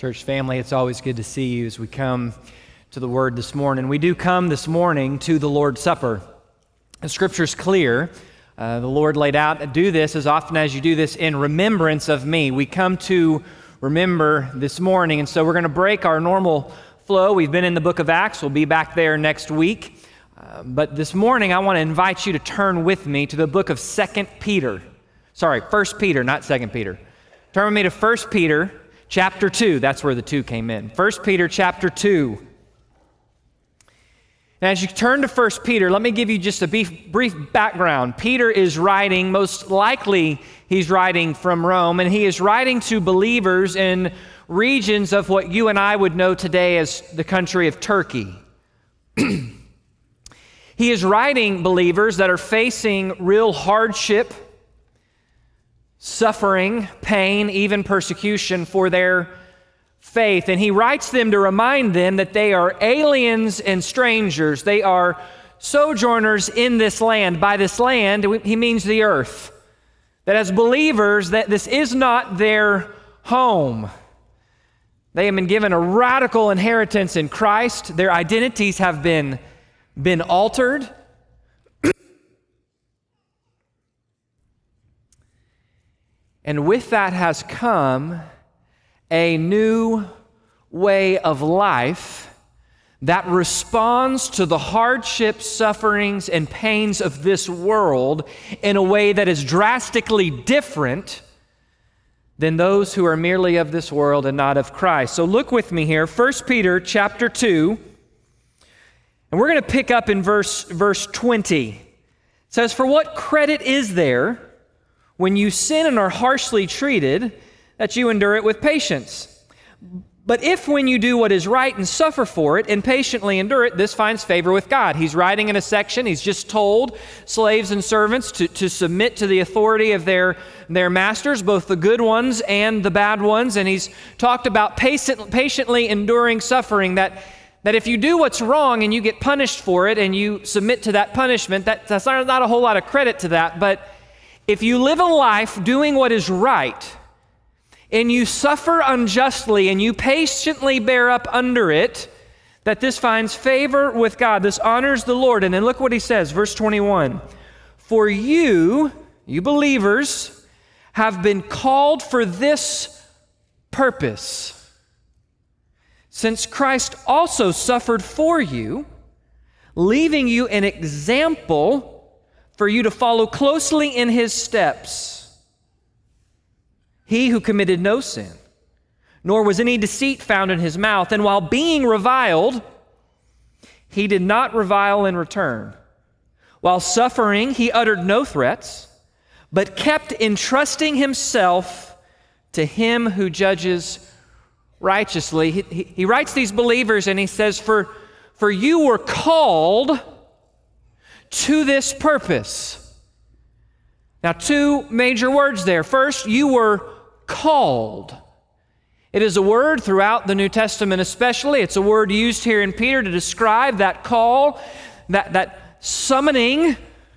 Church family, it's always good to see you as we come to the Word this morning. We do come this morning to the Lord's Supper. The Scripture's clear. The Lord laid out, do this as often as you do this in remembrance of me. We come to remember this morning, and so we're going to break our normal flow. We've been in the book of Acts. We'll be back there next week. But this morning, I want to invite you to turn with me to the book of 1 Peter, not 2 Peter. Turn with me to 1 Peter chapter 2. That's where the 2 came in. 1 Peter chapter 2. Now, as you turn to 1 Peter, let me give you just a brief background. Peter is writing, most likely he's writing from Rome, and he is writing to believers in regions of what you and I would know today as the country of Turkey. He is writing believers that are facing real hardship, suffering, pain, even persecution for their faith. And he writes them to remind them that they are aliens and strangers. They are sojourners in this land. By this land, he means the earth. That as believers, that this is not their home. They have been given a radical inheritance in Christ. Their identities have been altered. And with that has come a new way of life that responds to the hardships, sufferings, and pains of this world in a way that is drastically different than those who are merely of this world and not of Christ. So look with me here, 1 Peter chapter 2, and we're going to pick up in verse 20. It says, "For what credit is there when you sin and are harshly treated, that you endure it with patience? But if when you do what is right and suffer for it and patiently endure it, this finds favor with God." He's writing in a section, he's just told slaves and servants to submit to the authority of their masters, both the good ones and the bad ones. And he's talked about patiently enduring suffering, that if you do what's wrong and you get punished for it and you submit to that punishment, that's not a whole lot of credit to that. But if you live a life doing what is right, and you suffer unjustly, and you patiently bear up under it, that this finds favor with God. This honors the Lord. And then look what he says, verse 21. "For you believers, have been called for this purpose, since Christ also suffered for you, leaving you an example for you to follow closely in his steps. He who committed no sin, nor was any deceit found in his mouth, and while being reviled, he did not revile in return. While suffering, he uttered no threats, but kept entrusting himself to him who judges righteously." He writes these believers and he says, for you were called to this purpose. Now, 2 major words there. First, you were called. It is a word throughout the New Testament especially. It's a word used here in Peter to describe that call, that summoning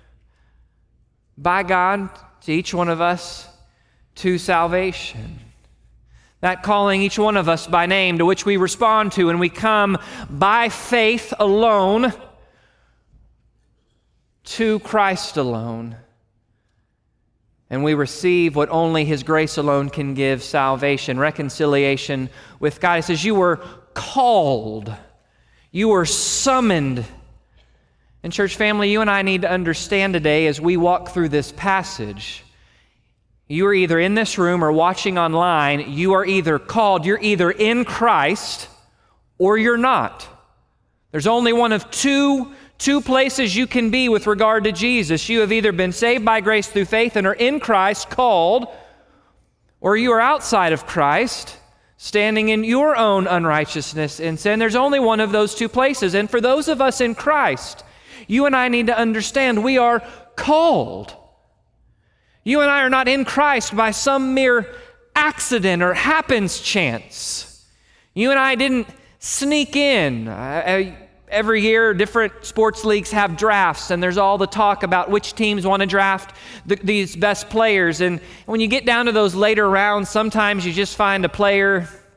by God to each one of us to salvation. That calling each one of us by name, to which we respond to, and we come by faith alone to Christ alone. And we receive what only his grace alone can give: salvation, reconciliation with God. He says, you were called. You were summoned. And church family, you and I need to understand today as we walk through this passage, you are either in this room or watching online, you are either called, you're either in Christ or you're not. There's only one of two places you can be with regard to Jesus. You have either been saved by grace through faith and are in Christ, called, or you are outside of Christ, standing in your own unrighteousness and sin. There's only one of those 2 places. And for those of us in Christ, you and I need to understand we are called. You and I are not in Christ by some mere accident or happenstance. You and I didn't sneak in. Every year, different sports leagues have drafts, and there's all the talk about which teams want to draft these best players. And when you get down to those later rounds, sometimes you just find a player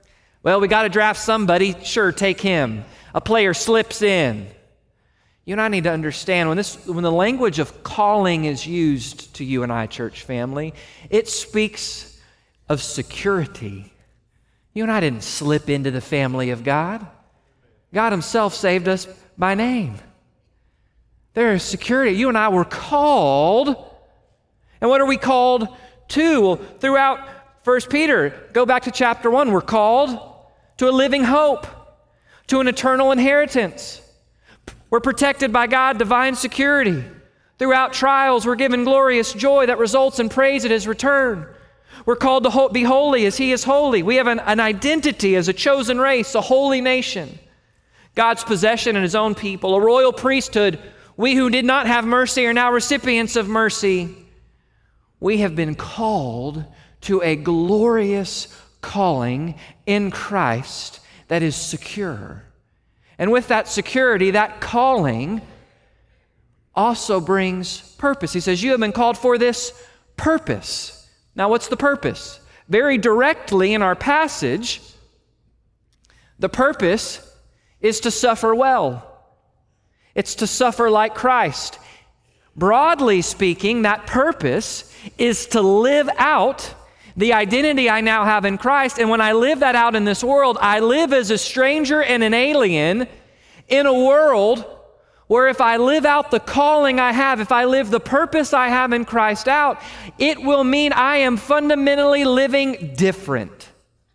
Well, we got to draft somebody. Sure, take him. A player slips in. You and I need to understand when the language of calling is used to you and I, church family, it speaks of security. You and I didn't slip into the family of God. God himself saved us by name. There is security. You and I were called. And what are we called to? Well, throughout 1 Peter, go back to chapter 1, we're called to a living hope, to an eternal inheritance. We're protected by God, divine security. Throughout trials, we're given glorious joy that results in praise at his return. We're called to be holy as he is holy. We have an identity as a chosen race, a holy nation, God's possession and his own people, a royal priesthood. We who did not have mercy are now recipients of mercy. We have been called to a glorious calling in Christ that is secure. And with that security, that calling also brings purpose. He says, you have been called for this purpose. Now, what's the purpose? Very directly in our passage, the purpose is to suffer well. It's to suffer like Christ. Broadly speaking, that purpose is to live out the identity I now have in Christ. And when I live that out in this world, I live as a stranger and an alien in a world where if I live out the calling I have, if I live the purpose I have in Christ out, it will mean I am fundamentally living different.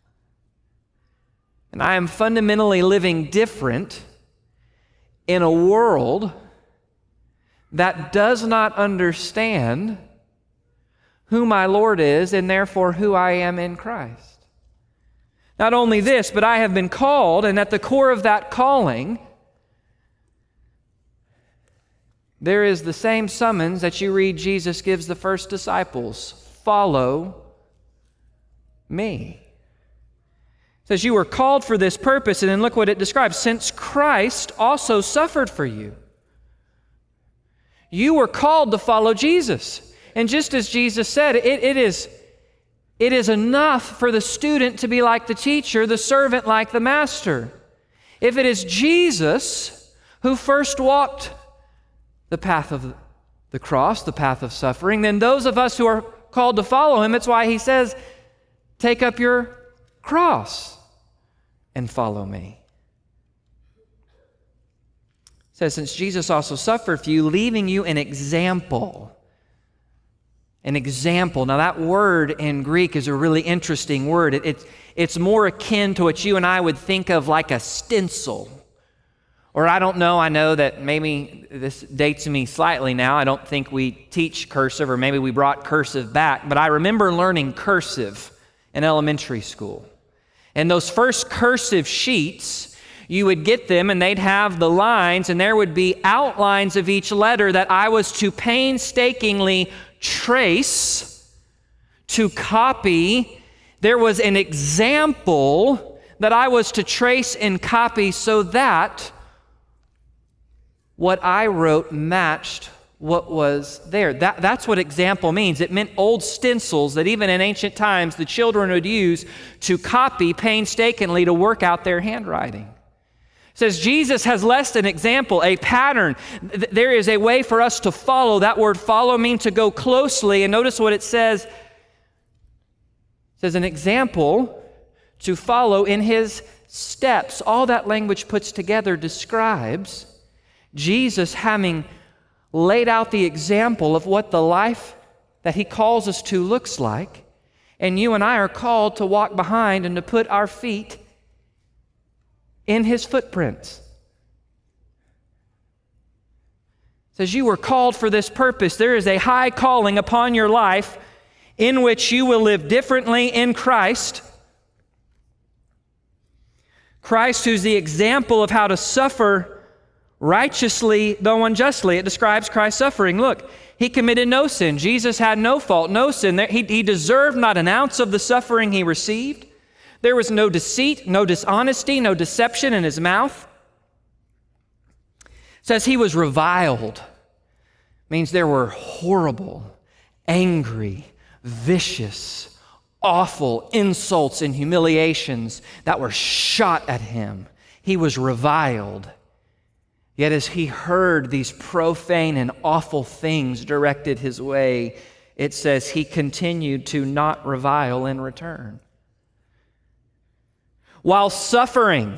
And I am fundamentally living different in a world that does not understand who my Lord is and therefore who I am in Christ. Not only this, but I have been called, and at the core of that calling, there is the same summons that you read Jesus gives the first disciples. Follow me. It says you were called for this purpose, and then look what it describes. Since Christ also suffered for you. You were called to follow Jesus. And just as Jesus said, it is enough for the student to be like the teacher, the servant like the master. If it is Jesus who first walked the path of the cross, the path of suffering, then those of us who are called to follow him, it's why he says, take up your cross and follow me. It says, since Jesus also suffered for you, leaving you an example. An example. Now that word in Greek is a really interesting word. It's more akin to what you and I would think of like a stencil. Or I know that maybe this dates me slightly now. I don't think we teach cursive, or maybe we brought cursive back, but I remember learning cursive in elementary school. And those first cursive sheets, you would get them and they'd have the lines, and there would be outlines of each letter that I was to painstakingly trace, to copy. There was an example that I was to trace and copy so that what I wrote matched what was there. That's what example means. It meant old stencils that even in ancient times the children would use to copy painstakingly to work out their handwriting. It says Jesus has left an example, a pattern. There is a way for us to follow. That word follow means to go closely. And notice what it says. It says an example to follow in his steps. All that language puts together describes Jesus having laid out the example of what the life that he calls us to looks like. And you and I are called to walk behind and to put our feet in his footprints. It says you were called for this purpose. There is a high calling upon your life in which you will live differently in Christ. Christ, who's the example of how to suffer righteously, though unjustly. It describes Christ's suffering. Look, he committed no sin. Jesus had no fault, no sin. He deserved not an ounce of the suffering he received. There was no deceit, no dishonesty, no deception in his mouth. It says he was reviled. Means there were horrible, angry, vicious, awful insults and humiliations that were shot at him. He was reviled. Yet as he heard these profane and awful things directed his way, it says he continued to not revile in return. While suffering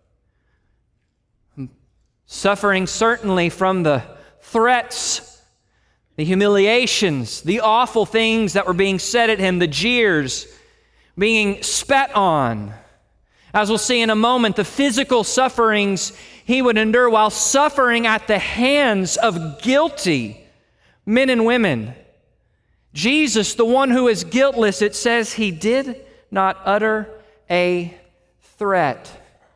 certainly from the threats, the humiliations, the awful things that were being said at him, the jeers, being spat on. As we'll see in a moment, the physical sufferings he would endure while suffering at the hands of guilty men and women. Jesus, the one who is guiltless, it says he did not utter a threat.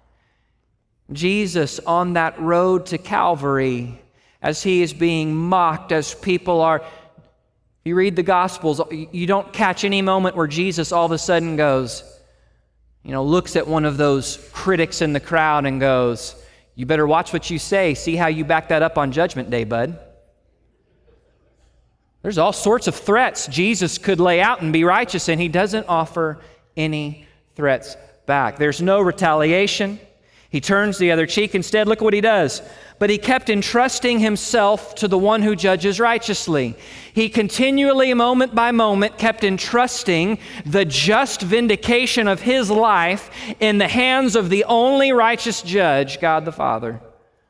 Jesus on that road to Calvary, as he is being mocked, as people are, you read the Gospels, you don't catch any moment where Jesus all of a sudden goes, looks at one of those critics in the crowd and goes, "You better watch what you say. See how you back that up on Judgment Day, bud." There's all sorts of threats Jesus could lay out and be righteous, and he doesn't offer any threats back. There's no retaliation. He turns the other cheek. Instead, look at what he does. But he kept entrusting himself to the one who judges righteously. He continually, moment by moment, kept entrusting the just vindication of his life in the hands of the only righteous judge, God the Father.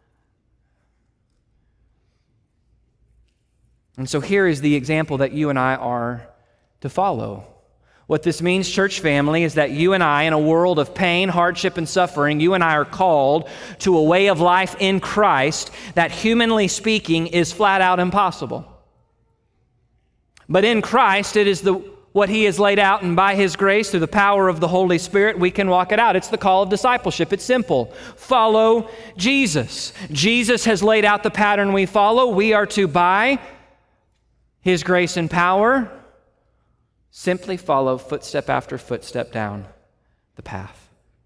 And so here is the example that you and I are to follow. What this means, church family, is that you and I, in a world of pain, hardship, and suffering, you and I are called to a way of life in Christ that, humanly speaking, is flat out impossible. But in Christ, it is what he has laid out, and by his grace, through the power of the Holy Spirit, we can walk it out. It's the call of discipleship. It's simple. Follow Jesus. Jesus has laid out the pattern we follow. We are to, by his grace and power, simply follow footstep after footstep down the path.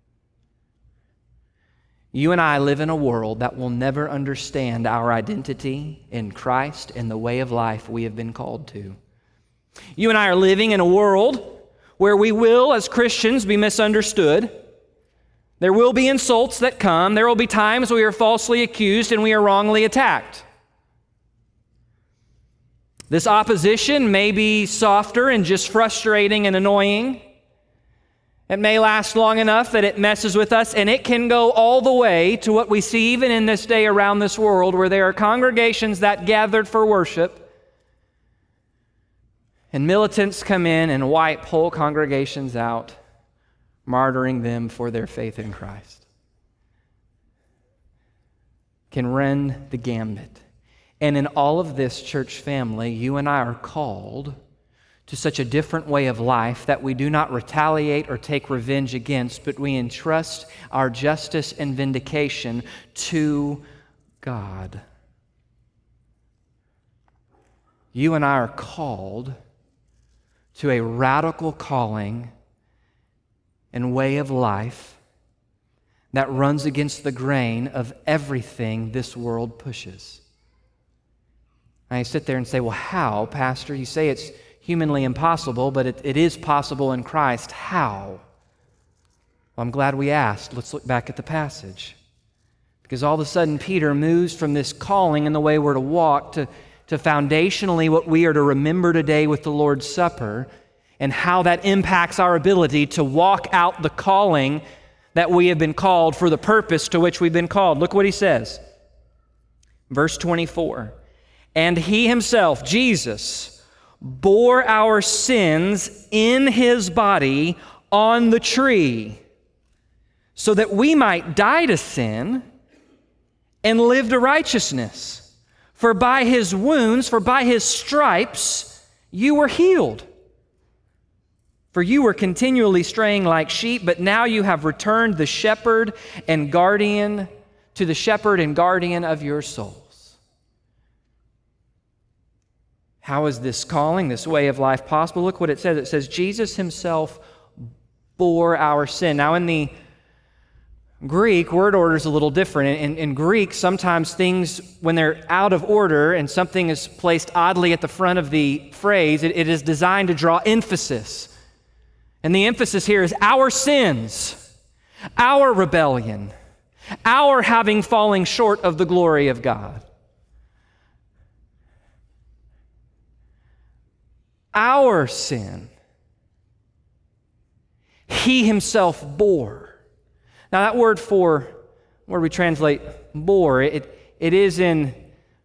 You and I live in a world that will never understand our identity in Christ and the way of life we have been called to. You and I are living in a world where we will, as Christians, be misunderstood. There will be insults that come. There will be times we are falsely accused and we are wrongly attacked. This opposition may be softer and just frustrating and annoying. It may last long enough that it messes with us, and it can go all the way to what we see even in this day around this world, where there are congregations that gathered for worship, and militants come in and wipe whole congregations out, martyring them for their faith in Christ. Can run the gambit. And in all of this, church family, you and I are called to such a different way of life that we do not retaliate or take revenge against, but we entrust our justice and vindication to God. You and I are called to a radical calling and way of life that runs against the grain of everything this world pushes. I sit there and say, well, how, Pastor? You say it's humanly impossible, but it is possible in Christ. How? Well, I'm glad we asked. Let's look back at the passage. Because all of a sudden, Peter moves from this calling and the way we're to walk to foundationally what we are to remember today with the Lord's Supper, and how that impacts our ability to walk out the calling that we have been called for the purpose to which we've been called. Look what he says. Verse 24. And he himself, Jesus, bore our sins in his body on the tree, so that we might die to sin and live to righteousness. For by his wounds, for by his stripes, you were healed. For you were continually straying like sheep, but now you have returned to the shepherd and guardian of your souls. How is this calling, this way of life possible? Look what it says. It says, Jesus himself bore our sin. Now in the Greek, word order is a little different. In Greek, sometimes things, when they're out of order and something is placed oddly at the front of the phrase, it is designed to draw emphasis. And the emphasis here is our sins, our rebellion, our having fallen short of the glory of God. Our sin, He Himself bore. Now that word for, where we translate bore, it is in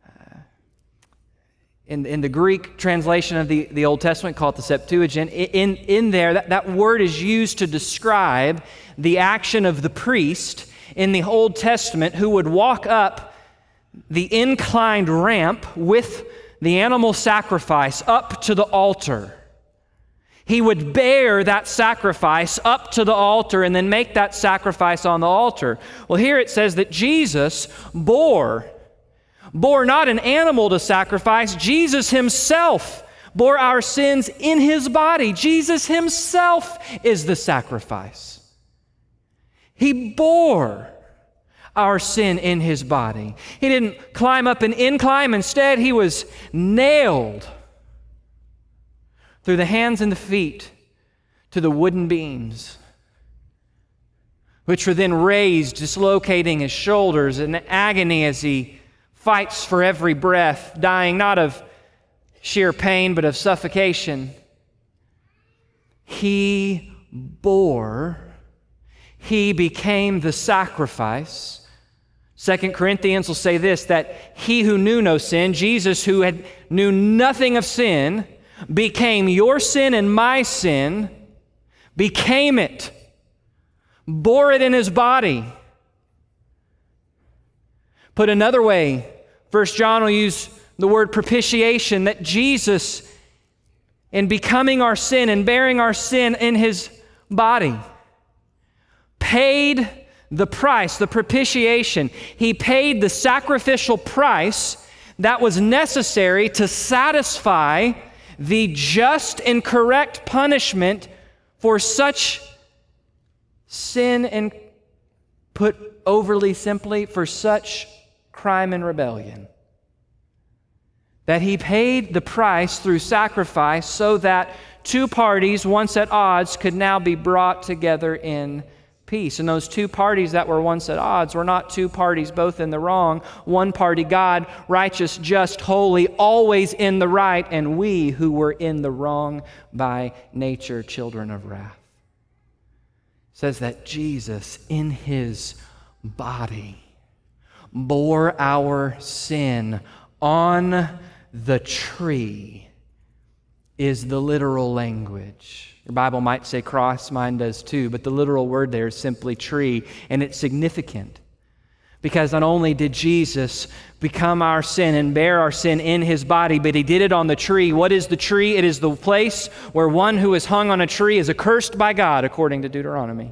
the Greek translation of the Old Testament, called the Septuagint. In there, that word is used to describe the action of the priest in the Old Testament who would walk up the inclined ramp with the animal sacrifice up to the altar. He would bear that sacrifice up to the altar and then make that sacrifice on the altar. Well, here it says that Jesus bore not an animal to sacrifice. Jesus Himself bore our sins in His body. Jesus Himself is the sacrifice. He bore our sin in His body. He didn't climb up an incline. Instead, He was nailed through the hands and the feet to the wooden beams, which were then raised, dislocating His shoulders in agony as He fights for every breath, dying not of sheer pain, but of suffocation. He bore. He became the sacrifice. 2 Corinthians will say this, that He who knew no sin, Jesus who knew nothing of sin, became your sin and my sin, became it, bore it in His body. Put another way, 1 John will use the word propitiation, that Jesus, in becoming our sin and bearing our sin in His body, paid the price, the propitiation. He paid the sacrificial price that was necessary to satisfy the just and correct punishment for such sin, and put overly simply, for such crime and rebellion. That He paid the price through sacrifice so that two parties once at odds could now be brought together in peace. And those two parties that were once at odds were not two parties both in the wrong. One party, God, righteous, just, holy, always in the right, and we who were in the wrong by nature, children of wrath. It says that Jesus in His body bore our sin on the tree, is the literal language. Your Bible might say cross, mine does too, but the literal word there is simply tree, and it's significant because not only did Jesus become our sin and bear our sin in His body, but He did it on the tree. What is the tree? It is the place where one who is hung on a tree is accursed by God, according to Deuteronomy.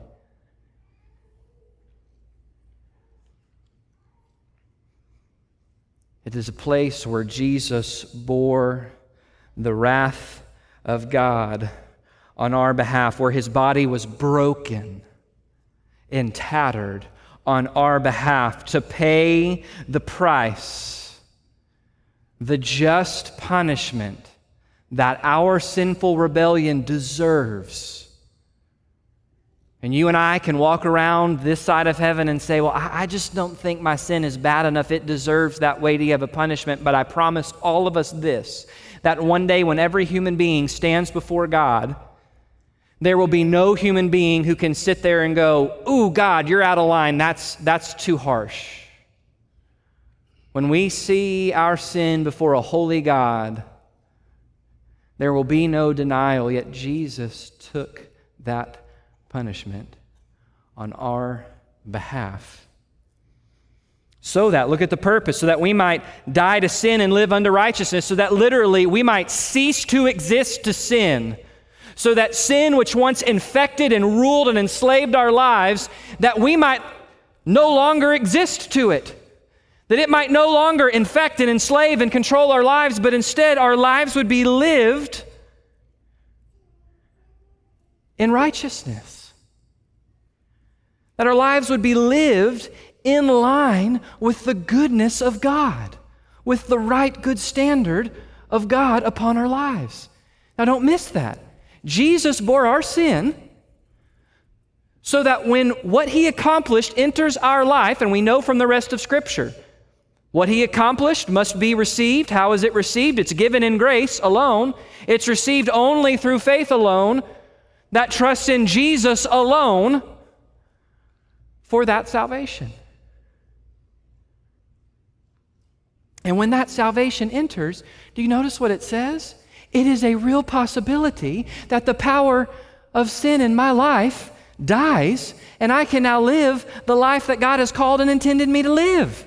It is a place where Jesus bore the wrath of God on our behalf, where His body was broken and tattered on our behalf to pay the price, the just punishment that our sinful rebellion deserves. And you and I can walk around this side of heaven and say, well, I just don't think my sin is bad enough. It deserves that weighty of a punishment. But I promise all of us this, that one day when every human being stands before God, there will be no human being who can sit there and go, ooh, God, you're out of line. That's too harsh. When we see our sin before a holy God, there will be no denial, yet Jesus took that punishment on our behalf. So that, look at the purpose, so that we might die to sin and live unto righteousness, so that literally we might cease to exist to sin. So that sin which once infected and ruled and enslaved our lives, that we might no longer exist to it. That it might no longer infect and enslave and control our lives, but instead our lives would be lived in righteousness. That our lives would be lived in line with the goodness of God, with the right good standard of God upon our lives. Now don't miss that. Jesus bore our sin so that when what he accomplished enters our life, and we know from the rest of Scripture, what he accomplished must be received. How is it received? It's given in grace alone. It's received only through faith alone, that trusts in Jesus alone for that salvation. And when that salvation enters, do you notice what it says? It is a real possibility that the power of sin in my life dies, and I can now live the life that God has called and intended me to live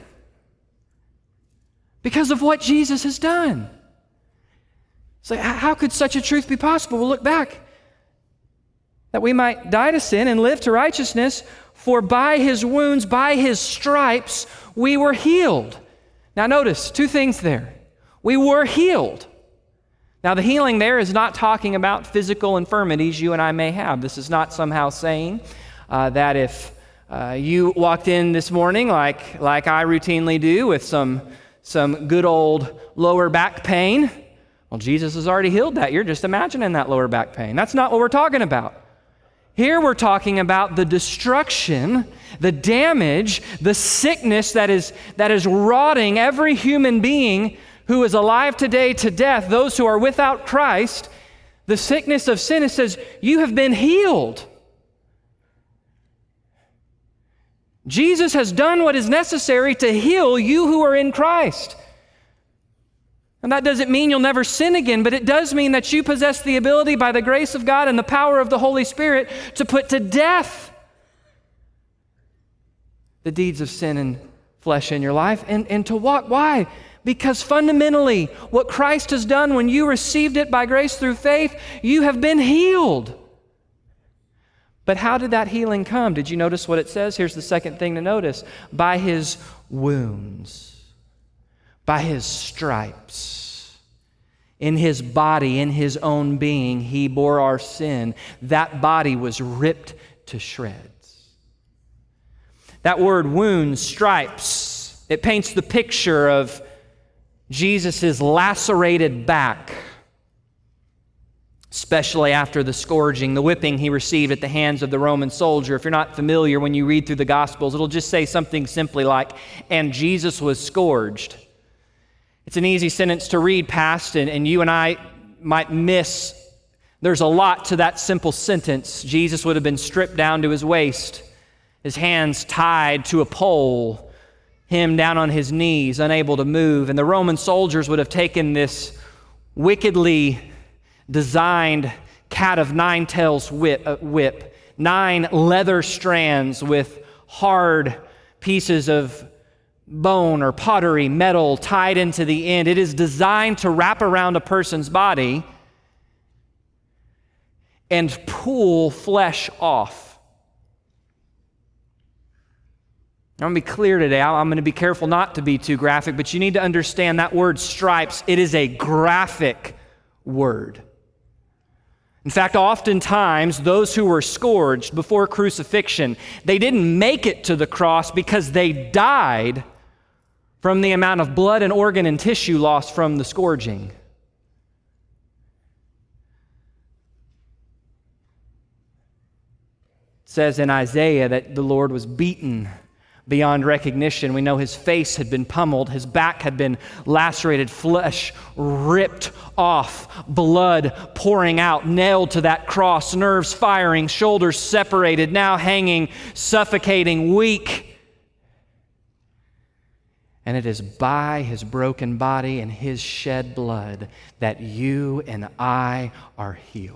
because of what Jesus has done. So how could such a truth be possible? Well, look back. That we might die to sin and live to righteousness, for by his wounds, by his stripes, we were healed. Now notice, two things there. We were healed. Now the healing there is not talking about physical infirmities you and I may have. This is not somehow saying that if you walked in this morning like I routinely do with some good old lower back pain, well, Jesus has already healed that. You're just imagining that lower back pain. That's not what we're talking about. Here we're talking about the destruction, the damage, the sickness that is rotting every human being who is alive today to death, those who are without Christ. The sickness of sin, it says, you have been healed. Jesus has done what is necessary to heal you who are in Christ. And that doesn't mean you'll never sin again, but it does mean that you possess the ability by the grace of God and the power of the Holy Spirit to put to death the deeds of sin and flesh in your life and to walk. Why? Because fundamentally, what Christ has done when you received it by grace through faith, you have been healed. But how did that healing come? Did you notice what it says? Here's the second thing to notice. By his wounds. By his stripes, in his body, in his own being, he bore our sin. That body was ripped to shreds. That word wounds, stripes, it paints the picture of Jesus' lacerated back, especially after the scourging, the whipping he received at the hands of the Roman soldier. If you're not familiar, when you read through the Gospels, it'll just say something simply like, and Jesus was scourged. It's an easy sentence to read past, and you and I might miss. There's a lot to that simple sentence. Jesus would have been stripped down to his waist, his hands tied to a pole, him down on his knees, unable to move. And the Roman soldiers would have taken this wickedly designed cat of nine tails whip, 9 leather strands with hard pieces of bone or pottery, metal tied into the end. It is designed to wrap around a person's body and pull flesh off. I'm going to be clear today. I'm going to be careful not to be too graphic, but you need to understand that word stripes, it is a graphic word. In fact, oftentimes, those who were scourged before crucifixion, they didn't make it to the cross because they died from the amount of blood and organ and tissue lost from the scourging. It says in Isaiah that the Lord was beaten beyond recognition. We know his face had been pummeled, his back had been lacerated, flesh ripped off, blood pouring out, nailed to that cross, nerves firing, shoulders separated, now hanging, suffocating, weak. And it is by his broken body and his shed blood that you and I are healed.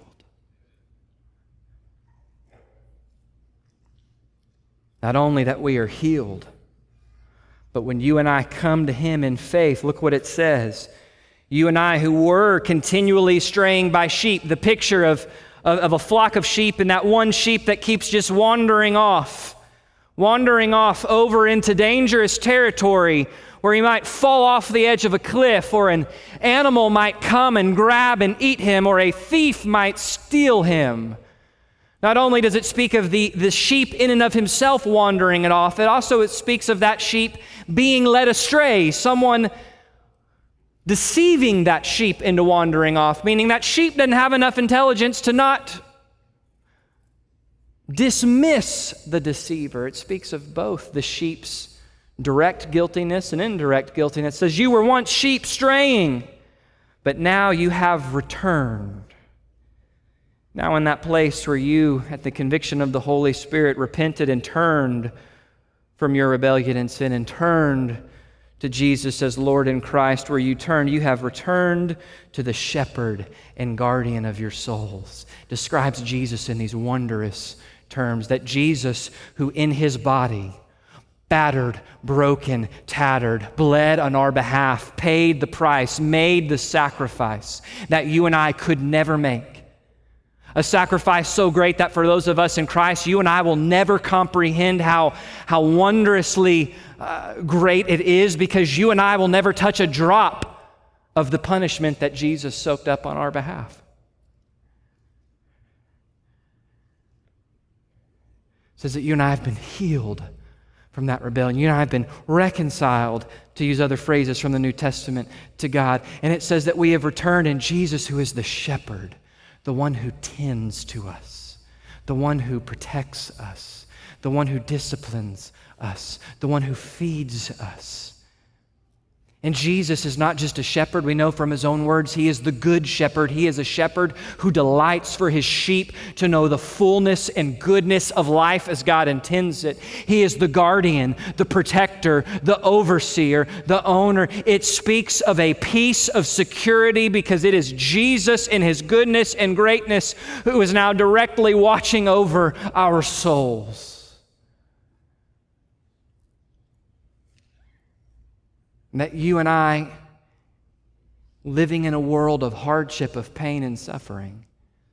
Not only that we are healed, but when you and I come to him in faith, look what it says. You and I who were continually straying by sheep, the picture of a flock of sheep and that one sheep that keeps just wandering off over into dangerous territory where he might fall off the edge of a cliff, or an animal might come and grab and eat him, or a thief might steal him. Not only does it speak of the sheep in and of himself wandering it off, it speaks of that sheep being led astray, someone deceiving that sheep into wandering off, meaning that sheep doesn't have enough intelligence to not dismiss the deceiver. It speaks of both the sheep's direct guiltiness and indirect guiltiness. It says, you were once sheep straying, but now you have returned. Now in that place where you, at the conviction of the Holy Spirit, repented and turned from your rebellion and sin and turned to Jesus as Lord in Christ, where you turned, you have returned to the shepherd and guardian of your souls. Describes Jesus in these wondrous terms, that Jesus, who in his body, battered, broken, tattered, bled on our behalf, paid the price, made the sacrifice that you and I could never make. A sacrifice so great that for those of us in Christ, you and I will never comprehend how wondrously great it is, because you and I will never touch a drop of the punishment that Jesus soaked up on our behalf. It says that you and I have been healed from that rebellion. You and I have been reconciled, to use other phrases from the New Testament, to God. And it says that we have returned in Jesus, who is the shepherd, the one who tends to us, the one who protects us, the one who disciplines us, the one who feeds us. And Jesus is not just a shepherd. We know from his own words, he is the good shepherd. He is a shepherd who delights for his sheep to know the fullness and goodness of life as God intends it. He is the guardian, the protector, the overseer, the owner. It speaks of a peace of security, because it is Jesus in his goodness and greatness who is now directly watching over our souls. That you and I, living in a world of hardship, of pain and suffering,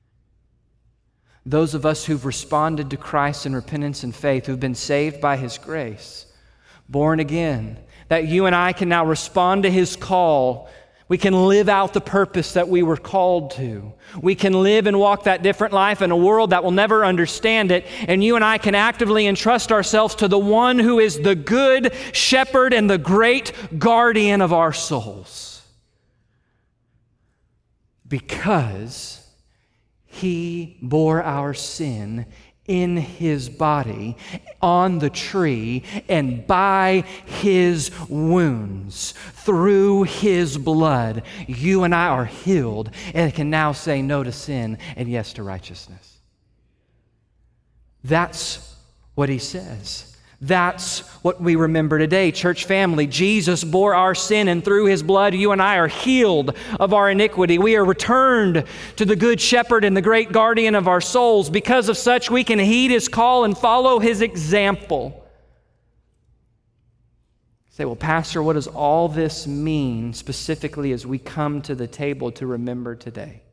those of us who've responded to Christ in repentance and faith, who've been saved by his grace, born again, that you and I can now respond to his call. We can live out the purpose that we were called to. We can live and walk that different life in a world that will never understand it. And you and I can actively entrust ourselves to the one who is the good shepherd and the great guardian of our souls. Because he bore our sin in his body on the tree, and by his wounds, through his blood, you and I are healed and can now say no to sin and yes to righteousness. That's what he says. That's what we remember today, church family. Jesus bore our sin, and through his blood, you and I are healed of our iniquity. We are returned to the good shepherd and the great guardian of our souls. Because of such, we can heed his call and follow his example. You say, well, Pastor, what does all this mean specifically as we come to the table to remember today?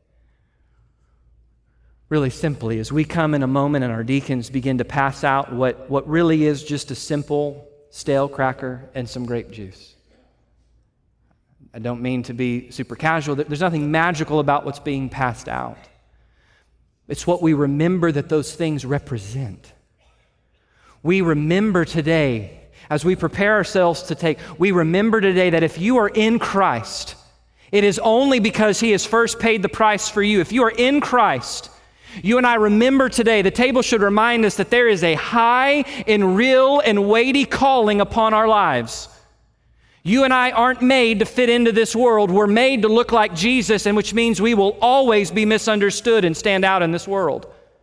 Really simply, as we come in a moment and our deacons begin to pass out what really is just a simple stale cracker and some grape juice. I don't mean to be super casual. There's nothing magical about what's being passed out. It's what we remember that those things represent. We remember today, as we prepare ourselves to take, we remember today that if you are in Christ, it is only because he has first paid the price for you. If you are in Christ, you and I remember today, the table should remind us that there is a high and real and weighty calling upon our lives. You and I aren't made to fit into this world. We're made to look like Jesus, and which means we will always be misunderstood and stand out in this world.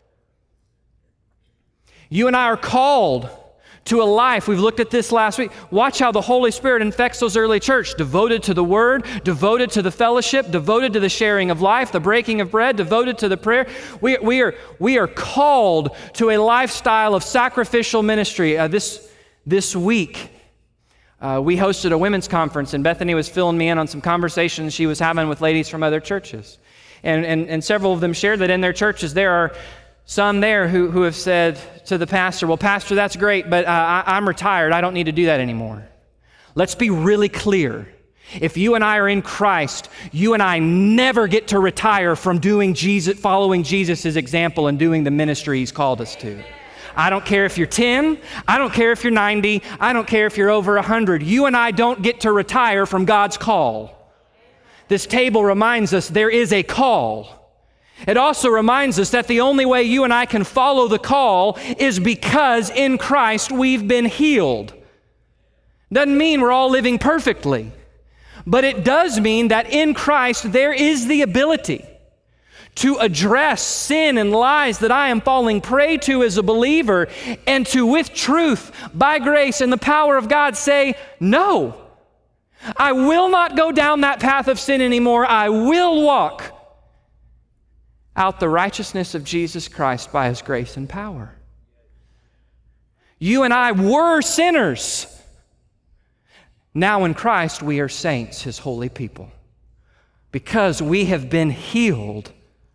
You and I are called to a life. We've looked at this last week. Watch how the Holy Spirit infects those early church, devoted to the Word, devoted to the fellowship, devoted to the sharing of life, the breaking of bread, devoted to the prayer. We are called to a lifestyle of sacrificial ministry. This week, we hosted a women's conference, and Bethany was filling me in on some conversations she was having with ladies from other churches. And several of them shared that in their churches there are some there who have said to the pastor, well, Pastor, that's great, but I'm retired. I don't need to do that anymore. Let's be really clear. If you and I are in Christ, you and I never get to retire from following Jesus' example and doing the ministry he's called us to. I don't care if you're 10. I don't care if you're 90. I don't care if you're over 100. You and I don't get to retire from God's call. this table reminds us there is a call. It also reminds us that the only way you and I can follow the call is because in Christ we've been healed. Doesn't mean we're all living perfectly, but it does mean that in Christ there is the ability to address sin and lies that I am falling prey to as a believer, and to, with truth, by grace and the power of God, say, no, I will not go down that path of sin anymore. I will walk out the righteousness of Jesus Christ by His grace and power. You and I were sinners. Now in Christ we are saints, His holy people. Because we have been healed.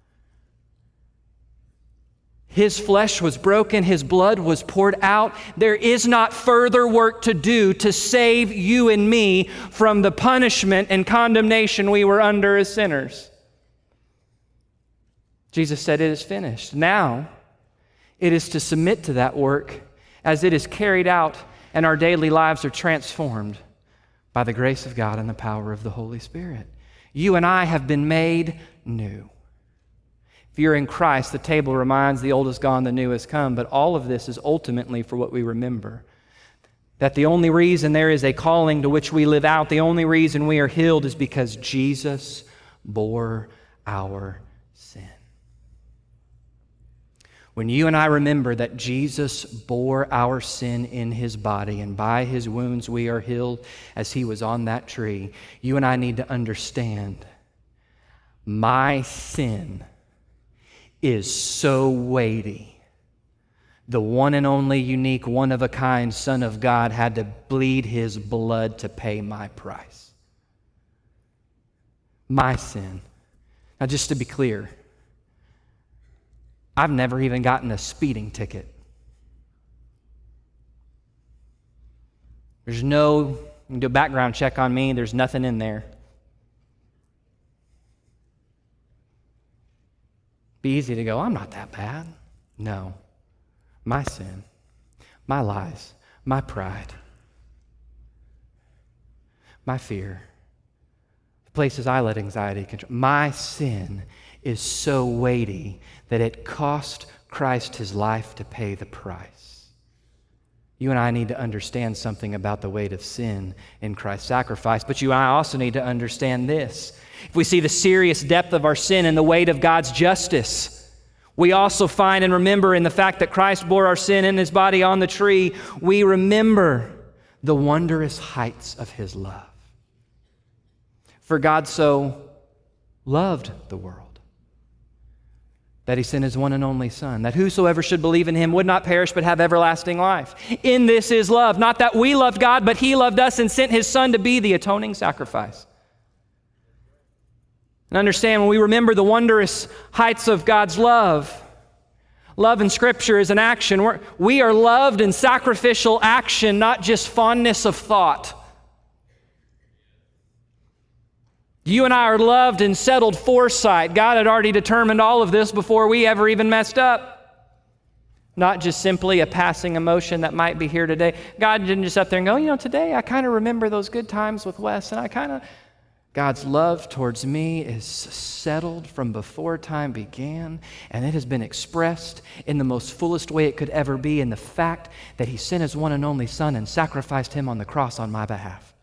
His flesh was broken, His blood was poured out. There is not further work to do to save you and me from the punishment and condemnation we were under as sinners. Jesus said, it is finished. Now, it is to submit to that work as it is carried out and our daily lives are transformed by the grace of God and the power of the Holy Spirit. You and I have been made new. If you're in Christ, the table reminds the old is gone, the new has come, but all of this is ultimately for what we remember. That the only reason there is a calling to which we live out, the only reason we are healed is because Jesus bore our sin. When you and I remember that Jesus bore our sin in His body and by His wounds we are healed as He was on that tree, you and I need to understand my sin is so weighty. The one and only unique, one-of-a-kind Son of God had to bleed His blood to pay my price. My sin. Now, just to be clear, I've never even gotten a speeding ticket. There's no, you can do a background check on me, there's nothing in there. Be easy to go, I'm not that bad. No. My sin, my lies, my pride, my fear, the places I let anxiety control. My sin is so weighty that it cost Christ His life to pay the price. You and I need to understand something about the weight of sin in Christ's sacrifice, but you and I also need to understand this. If we see the serious depth of our sin and the weight of God's justice, we also find and remember in the fact that Christ bore our sin in His body on the tree, we remember the wondrous heights of His love. For God so loved the world that He sent His one and only Son, that whosoever should believe in Him would not perish but have everlasting life. In this is love, not that we loved God, but He loved us and sent His Son to be the atoning sacrifice. And understand, when we remember the wondrous heights of God's love, love in Scripture is an action. We are loved in sacrificial action, not just fondness of thought. You and I are loved in settled foresight. God had already determined all of this before we ever even messed up. Not just simply a passing emotion that might be here today. God didn't just up there and go, today I kind of remember those good times with Wes, and God's love towards me is settled from before time began, and it has been expressed in the most fullest way it could ever be in the fact that He sent His one and only Son and sacrificed Him on the cross on my behalf.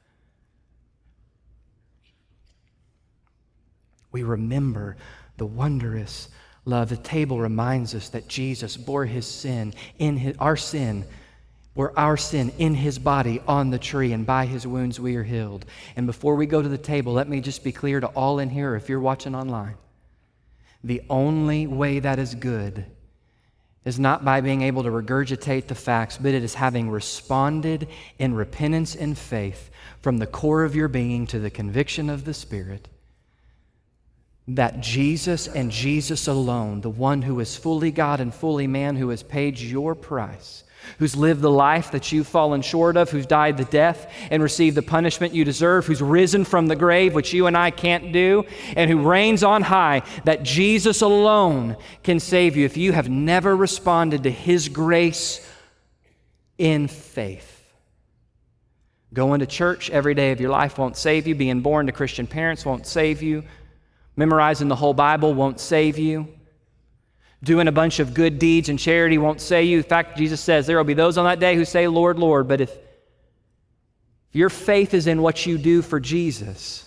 We remember the wondrous love. The table reminds us that Jesus bore His sin our sin in His body on the tree, and by His wounds we are healed. And before we go to the table, let me just be clear to all in here, if you're watching online, the only way that is good is not by being able to regurgitate the facts, but it is having responded in repentance and faith from the core of your being to the conviction of the Spirit that Jesus and Jesus alone, the one who is fully God and fully man, who has paid your price, who's lived the life that you've fallen short of, who's died the death and received the punishment you deserve, who's risen from the grave, which you and I can't do, and who reigns on high, that Jesus alone can save you. If you have never responded to His grace in faith, Going to church every day of your life won't save you. Being born to Christian parents won't save you. Memorizing the whole Bible won't save you. Doing a bunch of good deeds and charity won't save you. In fact, Jesus says there will be those on that day who say, Lord, Lord. But if your faith is in what you do for Jesus,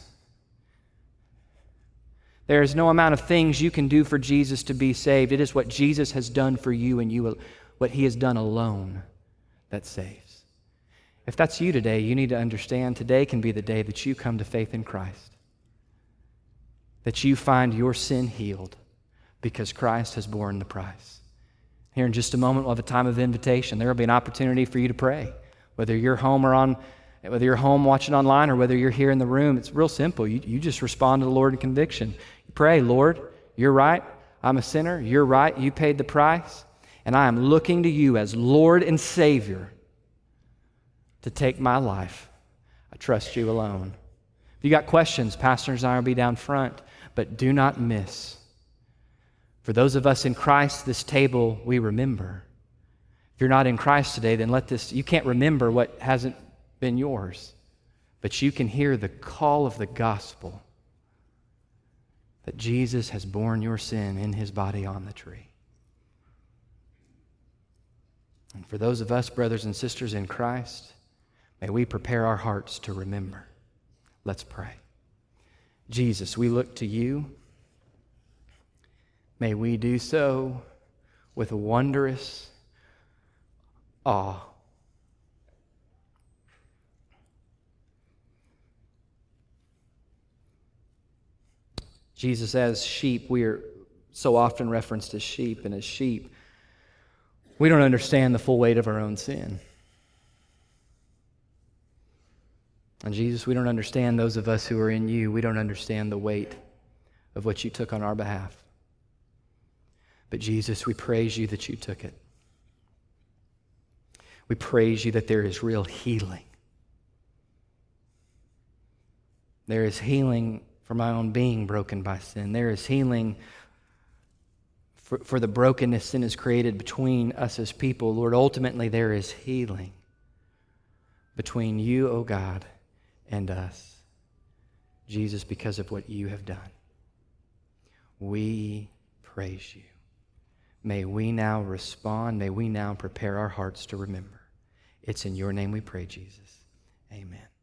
there is no amount of things you can do for Jesus to be saved. It is what Jesus has done for you and you, what He has done alone, that saves. If that's you today, you need to understand today can be the day that you come to faith in Christ, that you find your sin healed because Christ has borne the price. Here in just a moment, we'll have a time of invitation. There will be an opportunity for you to pray, whether you're home watching online or whether you're here in the room. It's real simple. You just respond to the Lord in conviction. You pray, Lord, you're right. I'm a sinner. You're right. You paid the price. And I am looking to you as Lord and Savior to take my life. I trust you alone. If you got questions, pastors and I will be down front, but do not miss. For those of us in Christ, this table we remember. If you're not in Christ today, then you can't remember what hasn't been yours, but you can hear the call of the gospel that Jesus has borne your sin in His body on the tree. And for those of us, brothers and sisters in Christ, may we prepare our hearts to remember. Let's pray. Jesus, we look to you. May we do so with a wondrous awe. Jesus, as sheep, we are so often referenced as sheep, and as sheep, we don't understand the full weight of our own sin. And Jesus, we don't understand those of us who are in you. We don't understand the weight of what you took on our behalf. But Jesus, we praise you that you took it. We praise you that there is real healing. There is healing for my own being broken by sin. There is healing for the brokenness sin has created between us as people. Lord, ultimately there is healing between you, O God, and us. Jesus, because of what you have done. We praise you. May we now respond. May we now prepare our hearts to remember. It's in your name we pray, Jesus. Amen.